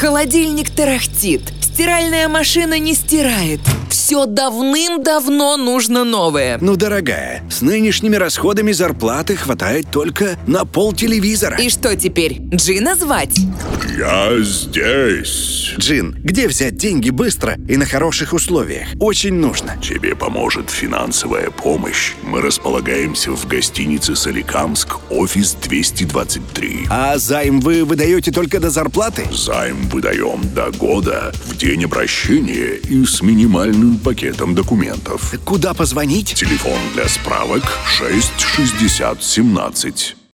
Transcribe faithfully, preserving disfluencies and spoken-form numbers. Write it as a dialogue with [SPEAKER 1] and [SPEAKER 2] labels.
[SPEAKER 1] Холодильник тарахтит, стиральная машина не стирает. Все давным-давно нужно новое.
[SPEAKER 2] Ну, дорогая, с нынешними расходами зарплаты хватает только на пол телевизора.
[SPEAKER 1] И что теперь, Джина звать?
[SPEAKER 3] Я здесь.
[SPEAKER 2] Джин, где взять деньги быстро и на хороших условиях? Очень нужно.
[SPEAKER 3] Тебе поможет финансовая помощь. Мы располагаемся в гостинице «Соликамск», офис двести двадцать три.
[SPEAKER 2] А займ вы выдаете только до зарплаты?
[SPEAKER 3] Займ выдаем до года, в день обращения и с минимальным пакетом документов.
[SPEAKER 2] Куда позвонить?
[SPEAKER 3] Телефон для справок шесть шестьдесят семнадцать.